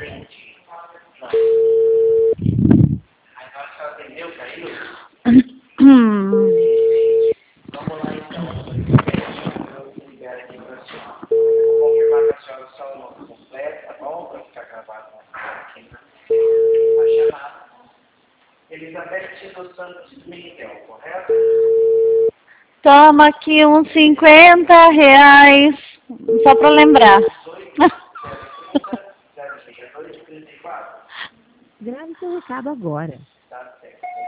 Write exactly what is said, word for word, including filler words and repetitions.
Vamos lá então. Eu libero aqui para a senhora. Vou confirmar com a senhora só o nome completo, tá bom? Para ficar gravado aqui na chamada. Elizabeth dos Santos Miguel, correto? Toma aqui uns cinquenta reais, só para lembrar. zero trinta, zero seis, dois trinta e quatro. Grave seu recado agora.